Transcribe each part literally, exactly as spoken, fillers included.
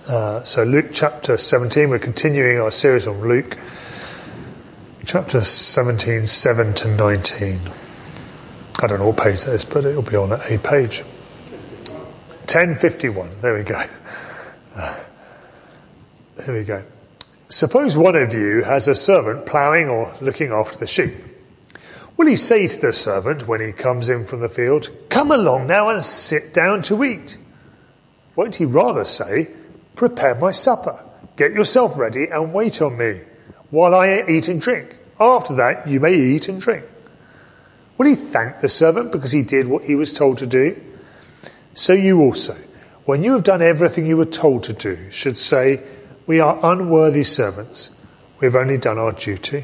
Uh, so Luke chapter seventeen, we're continuing our series on Luke. Chapter seventeen, seven to nineteen. I don't know what page that is, but it'll be on a page. ten fifty-one, there we go. Uh, there we go. Suppose one of you has a servant ploughing or looking after the sheep. Will he say to the servant when he comes in from the field, "Come along now and sit down to eat"? Won't he rather say, "Prepare my supper, get yourself ready and wait on me while I eat and drink. After that you may eat and drink"? Will he thank the servant because he did what he was told to do? So you also, when you have done everything you were told to do, should say, "We are unworthy servants. We have only done our duty."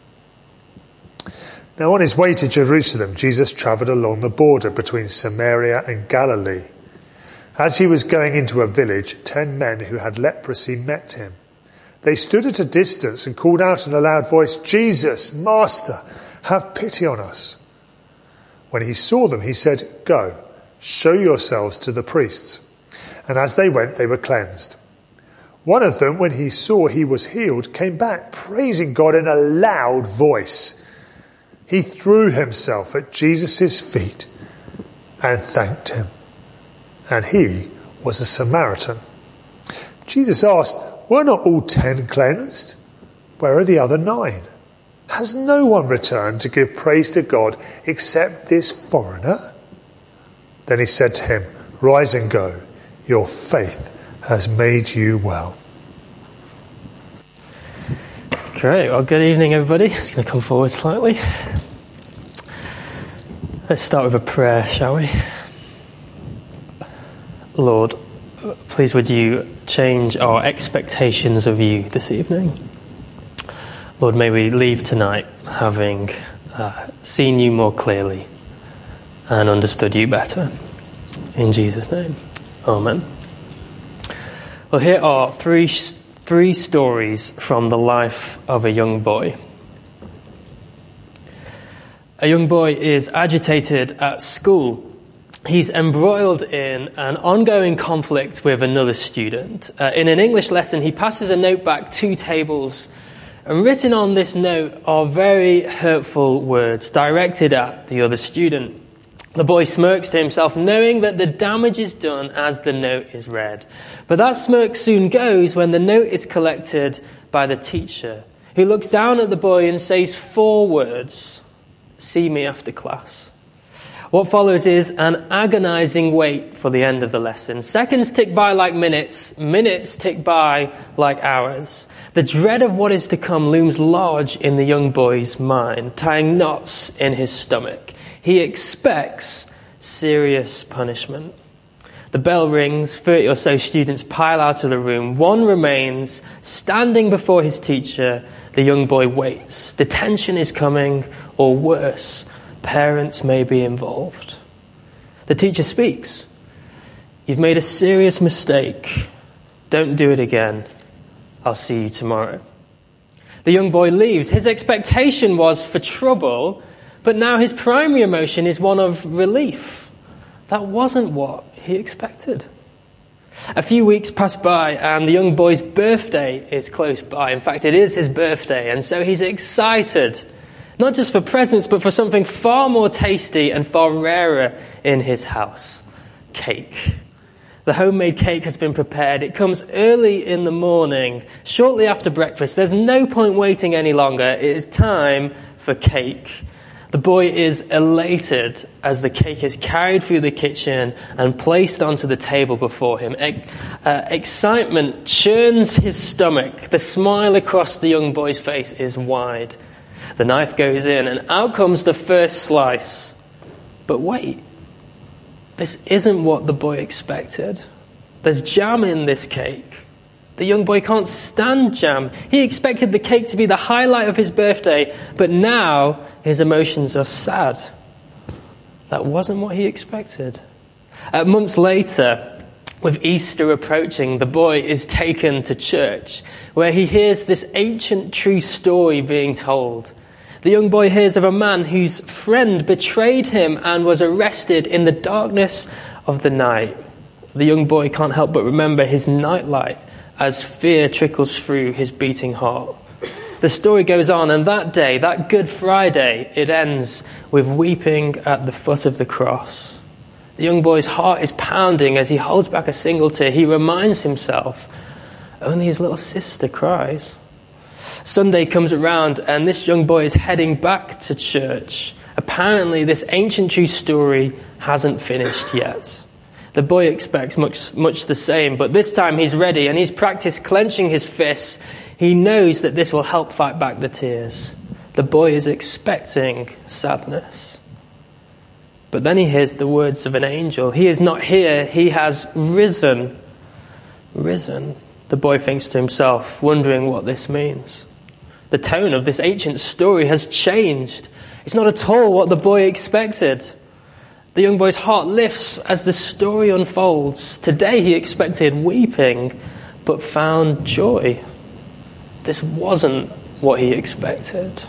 Now on his way to Jerusalem, Jesus travelled along the border between Samaria and Galilee. As he was going into a village, ten men who had leprosy met him. They stood at a distance and called out in a loud voice, "Jesus, Master, have pity on us." When he saw them, he said, "Go, show yourselves to the priests." And as they went, they were cleansed. One of them, when he saw he was healed, came back, praising God in a loud voice. He threw himself at Jesus' feet and thanked him. And he was a Samaritan. Jesus asked, "Were not all ten cleansed? Where are the other nine? Has no one returned to give praise to God except this foreigner?" Then he said to him, "Rise and go. Your faith has made you well." Great. Well, good evening, everybody. I'm just going to come forward slightly. Let's start with a prayer, shall we? Lord, please would you change our expectations of you this evening? Lord, may we leave tonight having uh, seen you more clearly and understood you better. In Jesus' name, amen. Well, here are three, three stories from the life of a young boy. A young boy is agitated at school. He's embroiled in an ongoing conflict with another student. Uh, in an English lesson, he passes a note back two tables, and written on this note are very hurtful words directed at the other student. The boy smirks to himself, knowing that the damage is done as the note is read. But that smirk soon goes when the note is collected by the teacher, who looks down at the boy and says four words: "See me after class." What follows is an agonizing wait for the end of the lesson. Seconds tick by like minutes. Minutes tick by like hours. The dread of what is to come looms large in the young boy's mind, tying knots in his stomach. He expects serious punishment. The bell rings. Thirty or so students pile out of the room. One remains standing before his teacher. The young boy waits. Detention is coming, or worse, parents may be involved. The teacher speaks. "You've made a serious mistake. Don't do it again. I'll see you tomorrow." The young boy leaves. His expectation was for trouble, but now his primary emotion is one of relief. That wasn't what he expected. A few weeks pass by and the young boy's birthday is close by. In fact, it is his birthday, and so he's excited. Not just for presents, but for something far more tasty and far rarer in his house: cake. The homemade cake has been prepared. It comes early in the morning, shortly after breakfast. There's no point waiting any longer. It is time for cake. The boy is elated as the cake is carried through the kitchen and placed onto the table before him. E- uh, excitement churns his stomach. The smile across the young boy's face is wide. The knife goes in and out comes the first slice. But wait, this isn't what the boy expected. There's jam in this cake. The young boy can't stand jam. He expected the cake to be the highlight of his birthday, but now his emotions are sad. That wasn't what he expected. Uh, months later, with Easter approaching, the boy is taken to church, where he hears this ancient true story being told. The young boy hears of a man whose friend betrayed him and was arrested in the darkness of the night. The young boy can't help but remember his nightlight as fear trickles through his beating heart. The story goes on, and that day, that Good Friday, it ends with weeping at the foot of the cross. The young boy's heart is pounding as he holds back a single tear. He reminds himself, only his little sister cries. Sunday comes around, and this young boy is heading back to church. Apparently, this ancient true story hasn't finished yet. The boy expects much, much the same, but this time he's ready, and he's practiced clenching his fists. He knows that this will help fight back the tears. The boy is expecting sadness. But then he hears the words of an angel. He is not here, he has risen. Risen, the boy thinks to himself, wondering what this means. The tone of this ancient story has changed. It's not at all what the boy expected. The young boy's heart lifts as the story unfolds. Today he expected weeping, but found joy. This wasn't what he expected.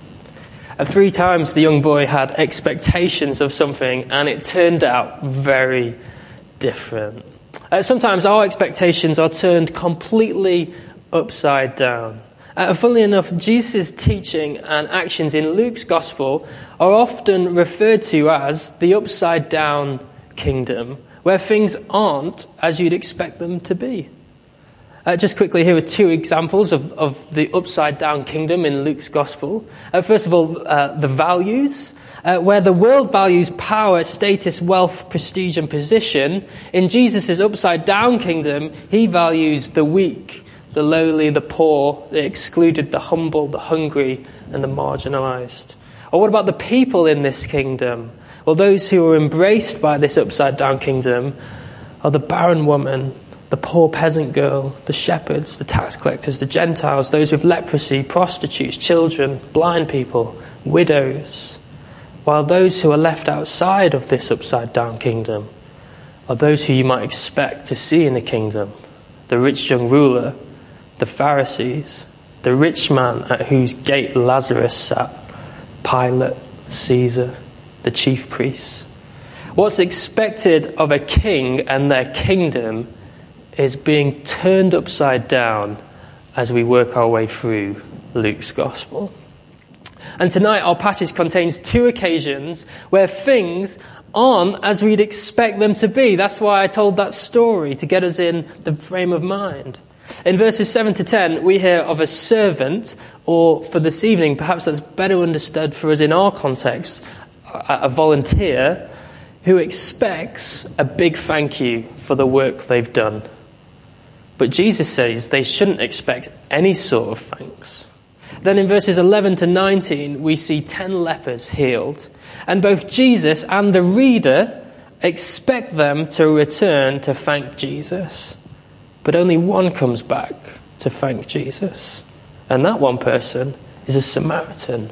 At three times the young boy had expectations of something, and it turned out very different. Uh, sometimes our expectations are turned completely upside down. Uh, funnily enough, Jesus' teaching and actions in Luke's gospel are often referred to as the upside-down kingdom, where things aren't as you'd expect them to be. Uh, just quickly, here are two examples of, of the upside-down kingdom in Luke's gospel. Uh, first of all, uh, the values. Uh, where the world values power, status, wealth, prestige, and position, in Jesus' upside-down kingdom, he values the weak, the lowly, the poor, the excluded, the humble, the hungry, and the marginalized. Or what about the people in this kingdom? Well, those who are embraced by this upside-down kingdom are the barren woman, the poor peasant girl, the shepherds, the tax collectors, the Gentiles, those with leprosy, prostitutes, children, blind people, widows. While those who are left outside of this upside-down kingdom are those who you might expect to see in the kingdom. The rich young ruler, the Pharisees, the rich man at whose gate Lazarus sat, Pilate, Caesar, the chief priests. What's expected of a king and their kingdom is being turned upside down as we work our way through Luke's gospel. And tonight our passage contains two occasions where things aren't as we'd expect them to be. That's why I told that story, to get us in the frame of mind. In verses seven to ten, we hear of a servant, or for this evening, perhaps that's better understood for us in our context, a volunteer who expects a big thank you for the work they've done. But Jesus says they shouldn't expect any sort of thanks. Then in verses eleven to nineteen, we see ten lepers healed. And both Jesus and the reader expect them to return to thank Jesus. But only one comes back to thank Jesus. And that one person is a Samaritan.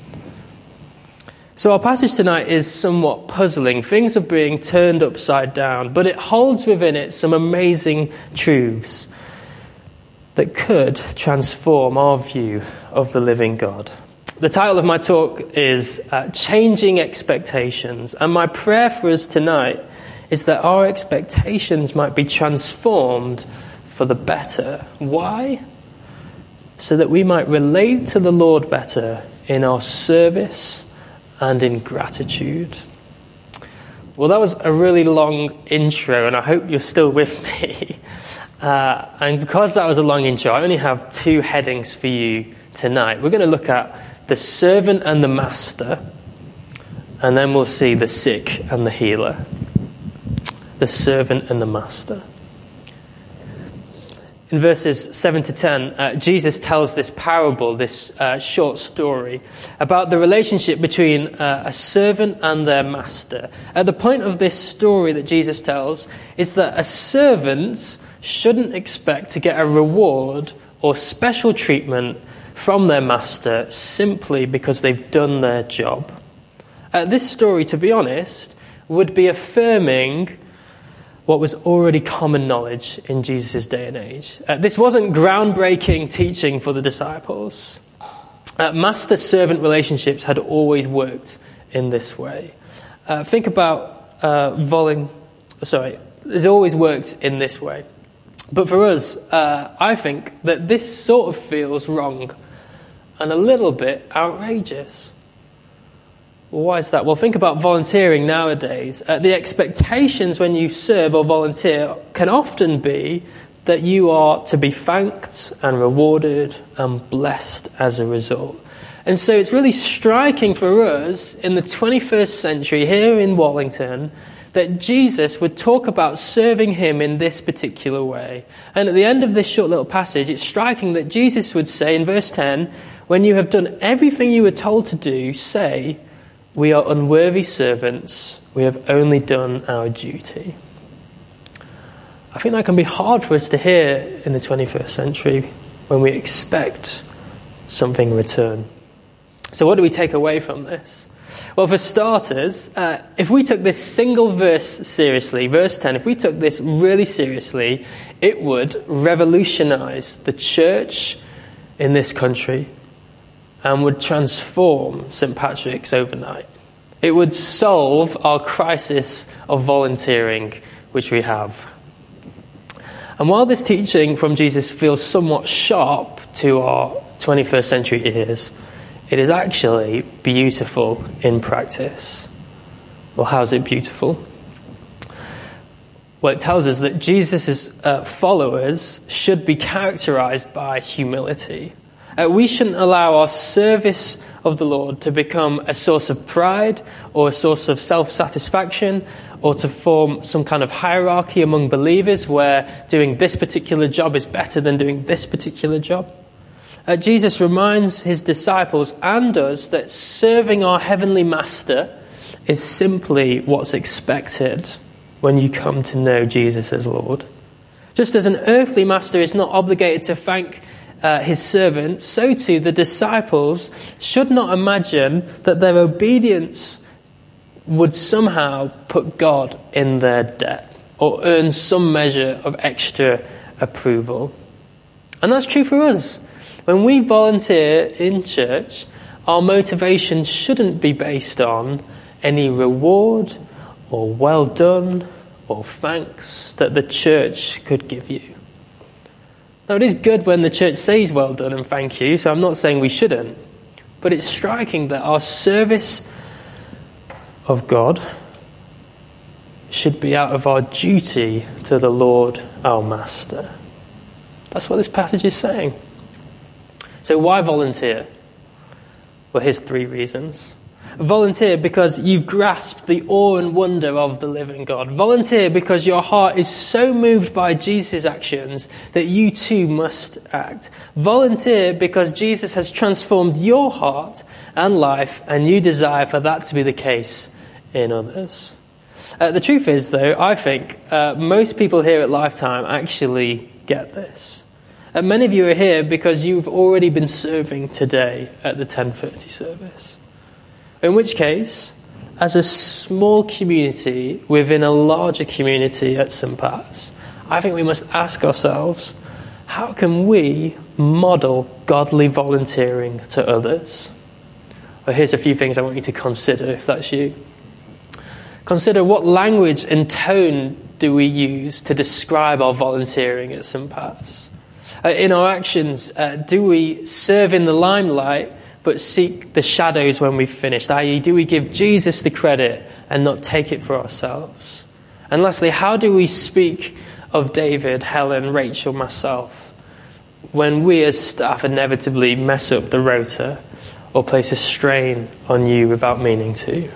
So our passage tonight is somewhat puzzling. Things are being turned upside down, but it holds within it some amazing truths that could transform our view of the living God. The title of my talk is uh, Changing Expectations, and my prayer for us tonight is that our expectations might be transformed for the better. Why? So that we might relate to the Lord better in our service and in gratitude. Well, that was a really long intro, and I hope you're still with me. Uh, and because that was a long intro, I only have two headings for you tonight. We're going to look at the servant and the master, and then we'll see the sick and the healer. The servant and the master. In verses seven to ten, uh, Jesus tells this parable, this uh, short story, about the relationship between uh, a servant and their master. At the point of this story that Jesus tells is that a servant shouldn't expect to get a reward or special treatment from their master simply because they've done their job. Uh, this story, to be honest, would be affirming what was already common knowledge in Jesus' day and age. Uh, this wasn't groundbreaking teaching for the disciples. Uh, master-servant relationships had always worked in this way. Uh, think about uh, volun- sorry, it's always worked in this way. But for us, uh, I think that this sort of feels wrong and a little bit outrageous. Well, why is that? Well, think about volunteering nowadays. Uh, the expectations when you serve or volunteer can often be that you are to be thanked and rewarded and blessed as a result. And so it's really striking for us in the twenty-first century here in Wallington that Jesus would talk about serving him in this particular way. And at the end of this short little passage, it's striking that Jesus would say in verse ten, when you have done everything you were told to do, say, we are unworthy servants, we have only done our duty. I think that can be hard for us to hear in the twenty-first century when we expect something in return. So what do we take away from this? Well, for starters, uh, if we took this single verse seriously, verse ten, if we took this really seriously, it would revolutionize the church in this country and would transform Saint Patrick's overnight. It would solve our crisis of volunteering, which we have. And while this teaching from Jesus feels somewhat sharp to our twenty-first century ears, it is actually beautiful in practice. Well, how's it beautiful? Well, it tells us that Jesus' uh, followers should be characterized by humility. Uh, we shouldn't allow our service of the Lord to become a source of pride or a source of self-satisfaction or to form some kind of hierarchy among believers where doing this particular job is better than doing this particular job. Uh, Jesus reminds his disciples and us that serving our heavenly master is simply what's expected when you come to know Jesus as Lord. Just as an earthly master is not obligated to thank uh, his servants, so too the disciples should not imagine that their obedience would somehow put God in their debt or earn some measure of extra approval. And that's true for us. When we volunteer in church, our motivation shouldn't be based on any reward or well done or thanks that the church could give you. Now, it is good when the church says well done and thank you, so I'm not saying we shouldn't. But it's striking that our service of God should be out of our duty to the Lord, our Master. That's what this passage is saying. So why volunteer? Well, here's three reasons. Volunteer because you've grasped the awe and wonder of the living God. Volunteer because your heart is so moved by Jesus' actions that you too must act. Volunteer because Jesus has transformed your heart and life and you desire for that to be the case in others. Uh, the truth is, though, I think uh, most people here at Lifetime actually get this. And many of you are here because you've already been serving today at the ten thirty service. In which case, as a small community within a larger community at Saint Pat's, I think we must ask ourselves, how can we model godly volunteering to others? Well, here's a few things I want you to consider if that's you. Consider what language and tone do we use to describe our volunteering at Saint Pat's? Uh, in our actions, uh, do we serve in the limelight but seek the shadows when we've finished? that is, do we give Jesus the credit and not take it for ourselves? And lastly, how do we speak of David, Helen, Rachel, myself, when we as staff inevitably mess up the rota or place a strain on you without meaning to?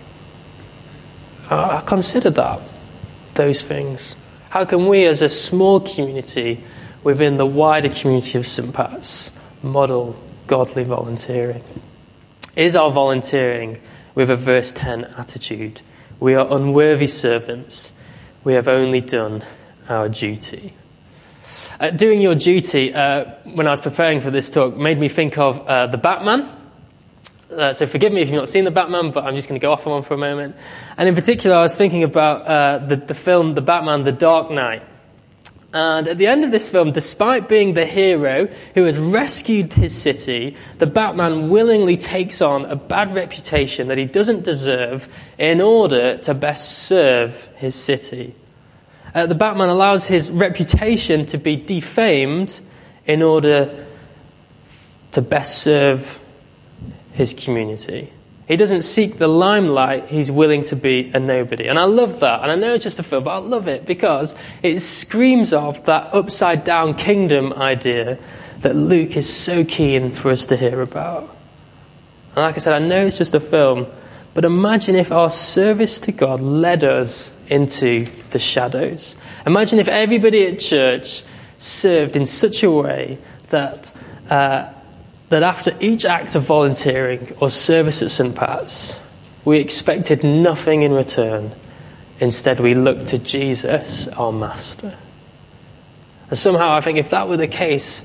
Uh, consider that, those things. How can we as a small community within the wider community of Saint Pat's model godly volunteering? Is our volunteering with a verse ten attitude? We are unworthy servants. We have only done our duty. Uh, doing your duty, uh, when I was preparing for this talk, made me think of uh, the Batman. Uh, so forgive me if you've not seen the Batman, but I'm just going to go off on one for a moment. And in particular, I was thinking about uh, the, the film The Batman, The Dark Knight. And at the end of this film, despite being the hero who has rescued his city, the Batman willingly takes on a bad reputation that he doesn't deserve in order to best serve his city. Uh, the Batman allows his reputation to be defamed in order to best serve his community. He doesn't seek the limelight, he's willing to be a nobody. And I love that. And I know it's just a film, but I love it because it screams off that upside down kingdom idea that Luke is so keen for us to hear about. And like I said, I know it's just a film, but imagine if our service to God led us into the shadows. Imagine if everybody at church served in such a way that uh, that after each act of volunteering or service at Saint Pat's, we expected nothing in return. Instead, we looked to Jesus, our Master. And somehow, I think if that were the case,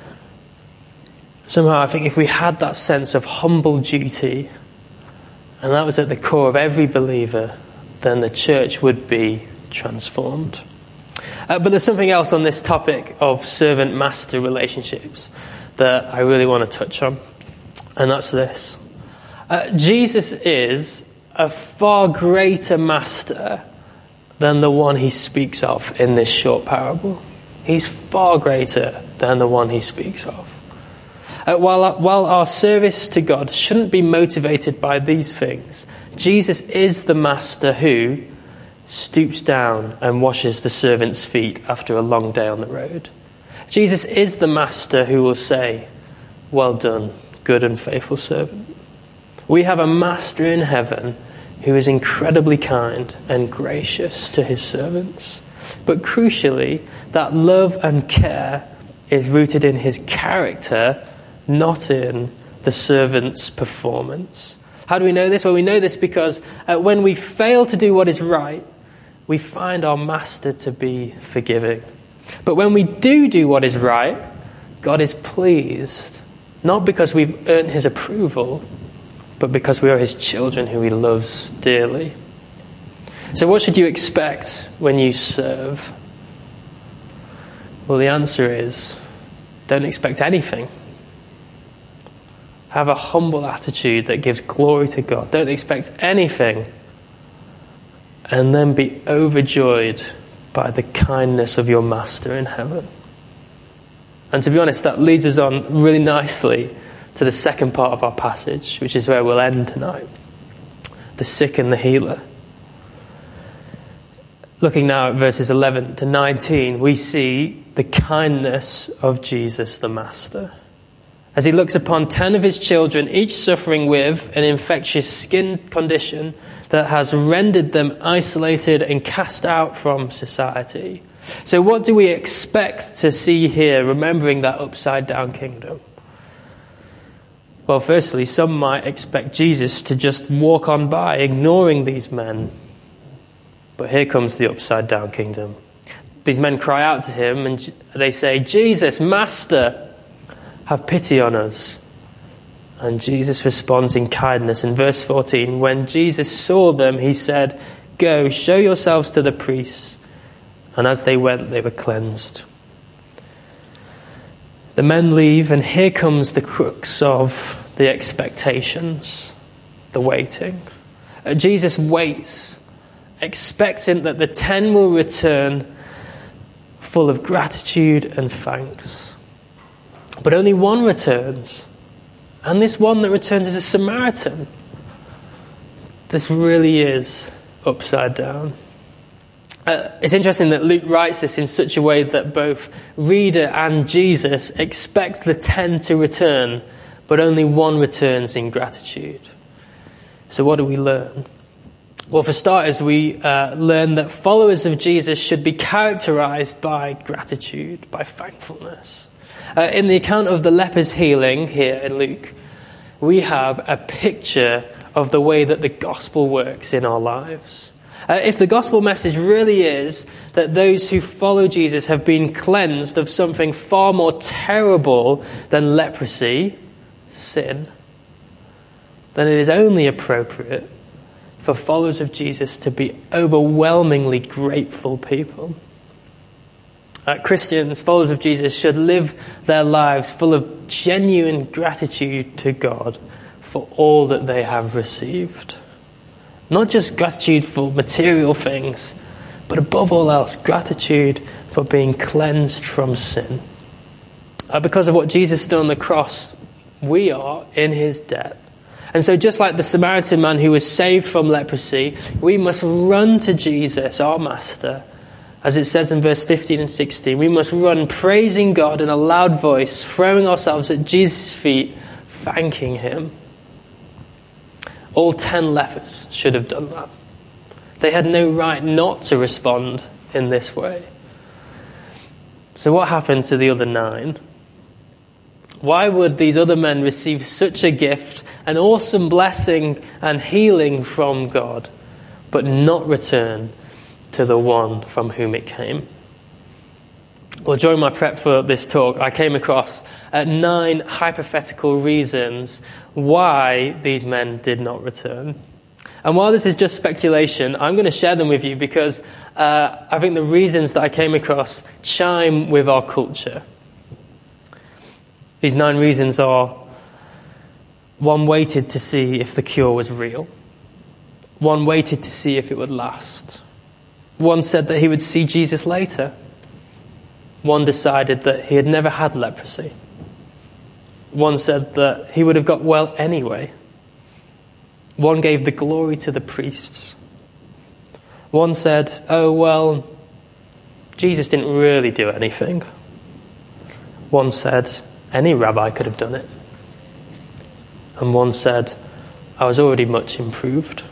somehow I think if we had that sense of humble duty, and that was at the core of every believer, then the church would be transformed. Uh, but there's something else on this topic of servant-master relationships that I really want to touch on, and that's this. Uh, Jesus is a far greater master than the one he speaks of in this short parable. He's far greater than the one he speaks of. Uh, while, while our service to God shouldn't be motivated by these things, Jesus is the master who stoops down and washes the servant's feet after a long day on the road. Jesus is the master who will say, "Well done, good and faithful servant." We have a master in heaven who is incredibly kind and gracious to his servants. But crucially, that love and care is rooted in his character, not in the servant's performance. How do we know this? Well, we know this because uh, when we fail to do what is right, we find our master to be forgiving. But when we do do what is right, God is pleased, not because we've earned his approval, but because we are his children who he loves dearly. So what should you expect when you serve? Well, the answer is, don't expect anything. Have a humble attitude that gives glory to God. Don't expect anything. And then be overjoyed by the kindness of your master in heaven. And to be honest, that leads us on really nicely to the second part of our passage, which is where we'll end tonight. The sick and the healer. Looking now at verses eleven to nineteen, we see the kindness of Jesus the Master. As he looks upon ten of his children, each suffering with an infectious skin condition that has rendered them isolated and cast out from society. So what do we expect to see here, remembering that upside down kingdom? Well, firstly, some might expect Jesus to just walk on by, ignoring these men. But here comes the upside down kingdom. These men cry out to him and they say, "Jesus, Master, have pity on us." And Jesus responds in kindness. In verse fourteen, when Jesus saw them, he said, "Go, show yourselves to the priests." And as they went, they were cleansed. The men leave, and here comes the crux of the expectations, the waiting. Uh, Jesus waits, expectant that the ten will return full of gratitude and thanks. But only one returns. And this one that returns is a Samaritan. This really is upside down. Uh, it's interesting that Luke writes this in such a way that both reader and Jesus expect the ten to return, but only one returns in gratitude. So what do we learn? Well, for starters, we uh, learn that followers of Jesus should be characterized by gratitude, by thankfulness. Uh, in the account of the leper's healing here in Luke, we have a picture of the way that the gospel works in our lives. Uh, if the gospel message really is that those who follow Jesus have been cleansed of something far more terrible than leprosy, sin, then it is only appropriate for followers of Jesus to be overwhelmingly grateful people. Uh, Christians, followers of Jesus, should live their lives full of genuine gratitude to God for all that they have received. Not just gratitude for material things, but above all else, gratitude for being cleansed from sin. Uh, because of what Jesus did on the cross, we are in his debt. And so just like the Samaritan man who was saved from leprosy, we must run to Jesus, our master. As it says in verse fifteen and sixteen, we must run praising God in a loud voice, throwing ourselves at Jesus' feet, thanking him. All ten lepers should have done that. They had no right not to respond in this way. So what happened to the other nine? Why would these other men receive such a gift, an awesome blessing and healing from God, but not return to the one from whom it came? Well, during my prep for this talk, I came across uh, nine hypothetical reasons why these men did not return. And while this is just speculation, I'm going to share them with you because uh, I think the reasons that I came across chime with our culture. These nine reasons are: one waited to see if the cure was real. One waited to see if it would last. One said that he would see Jesus later. One decided that he had never had leprosy. One said that he would have got well anyway. One gave the glory to the priests. One said, oh, well, Jesus didn't really do anything. One said, any rabbi could have done it. And one said, I was already much improved.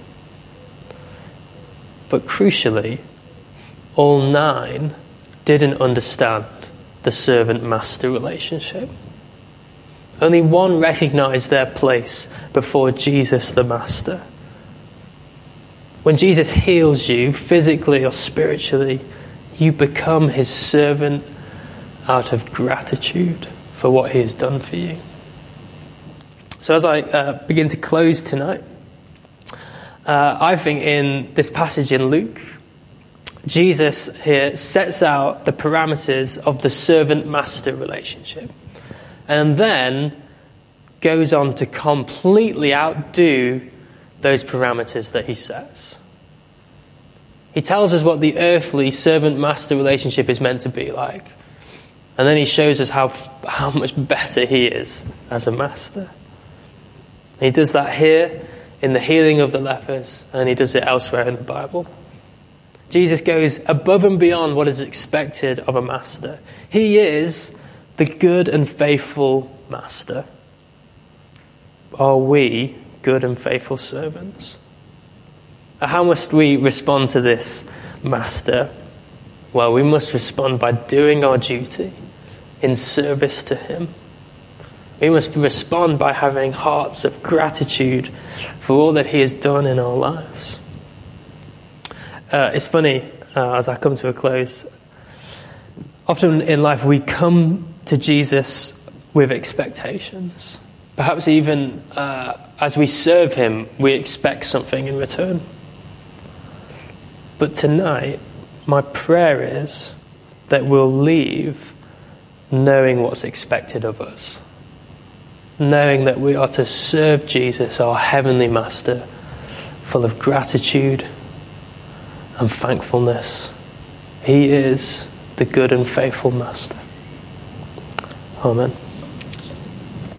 But crucially, all nine didn't understand the servant-master relationship. Only one recognized their place before Jesus the Master. When Jesus heals you, physically or spiritually, you become his servant out of gratitude for what he has done for you. So as I uh, begin to close tonight, uh, I think in this passage in Luke, Jesus here sets out the parameters of the servant-master relationship, and then goes on to completely outdo those parameters that he sets. He tells us what the earthly servant-master relationship is meant to be like, and then he shows us how how much better he is as a master. He does that here in the healing of the lepers, and he does it elsewhere in the Bible. Jesus goes above and beyond what is expected of a master. He is the good and faithful master. Are we good and faithful servants? How must we respond to this master? Well, we must respond by doing our duty in service to him. We must respond by having hearts of gratitude for all that he has done in our lives. Uh, it's funny, uh, as I come to a close, often in life we come to Jesus with expectations. Perhaps even uh, as we serve him, we expect something in return. But tonight, my prayer is that we'll leave knowing what's expected of us. Knowing that we are to serve Jesus, our heavenly master, full of gratitude and thankfulness. He is the good and faithful master. Amen.